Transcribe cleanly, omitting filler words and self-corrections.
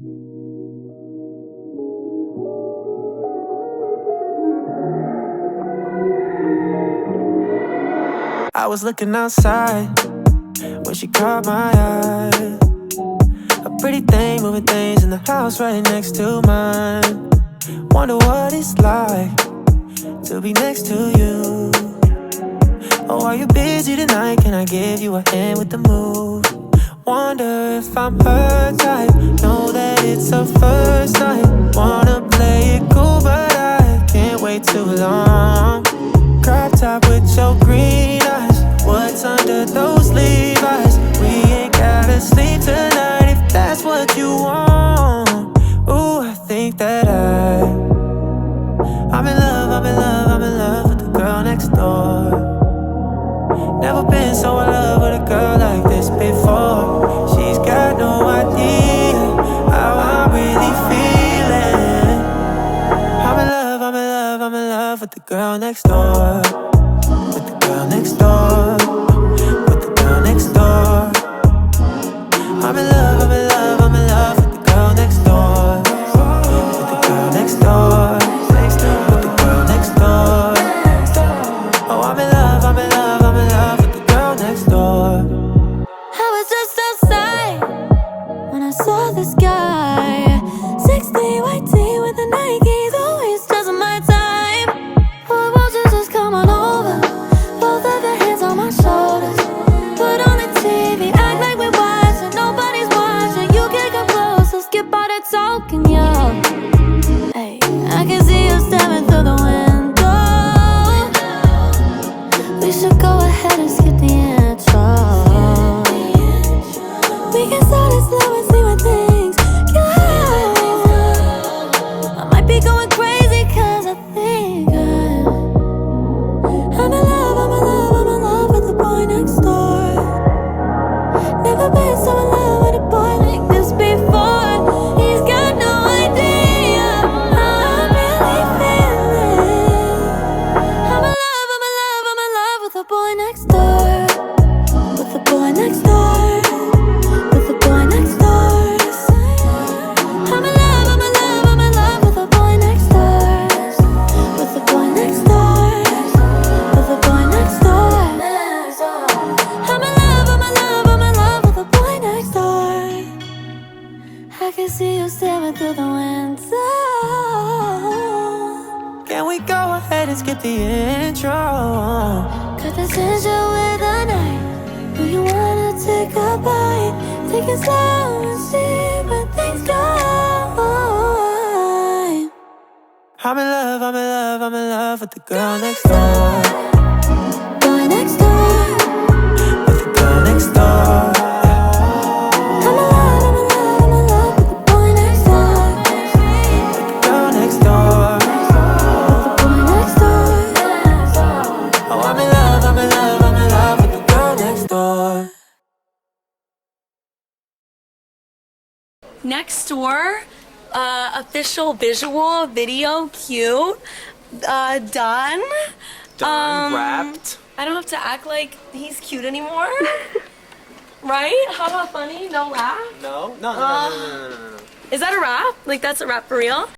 I was looking outside when she caught my eye. A pretty thing moving things in the house right next to mine. Wonder what it's like to be next to you. Oh, are you busy tonight? Can I give you a hand with the move? Wonder if I'm her type. Know that it's our first night. Wanna play it cool, but I can't wait too long. Crop top with your green eyes. What's under those Levi's? We ain't gotta sleep tonight if that's what you want. Ooh, I think that I'm in love, I'm in love, I'm in love with the girl next door. Never been so in love with a girl like this before. She's got no idea how I'm really feeling. I'm in love, I'm in love, I'm in love with the girl next door. With the girl next door. With the girl next door. I'm in love, I'm in love, I'm in love with the girl next door. With the girl next door. With the girl next door. Oh, I'm in love, I'm in love, I'm in love with the girl next door. I was just outside when I saw this guy. 60 white tee with the Nikes, always just my time. Boy, won't you just come on over? Both of your hands on my shoulders. Put on the TV, act like we're watching. Nobody's watching. You can come close, so skip all the talking, yo. Hey, I can see you staring through the window. We should go ahead and skip the intro. We can start it slow and see where things go. I might be going crazy cause I think I'm in love, I'm in love, I'm in love with the boy next door. Never been so in love with a boy like this before. He's got no idea how I'm really feeling. I'm in love, I'm in love, I'm in love with the boy next door. With the boy next door. With the boy next door. I'm in love, I'm in love, I'm in love with the boy next door. With the boy next door. With the boy next door. I'm in love, I'm in love, I'm in love with the boy next door. I can see you staring through the window. Can we go ahead and skip the intro? Cut the tension with a knife. Do you wanna take a bite? Take it slow and see where things go. I'm in love, I'm in love, I'm in love with the girl next door. Boy next door. With the girl next door. I'm in love, I'm in love, I'm in love with the boy next door. With the girl next door. With the boy next door. Oh, I'm in love, I'm in love, I'm in love with the girl next door. Next door, official visual video cute, done. Wrapped. I don't have to act like he's cute anymore. Right? How about funny? No laugh? No. Is that a wrap? Like that's a wrap for real?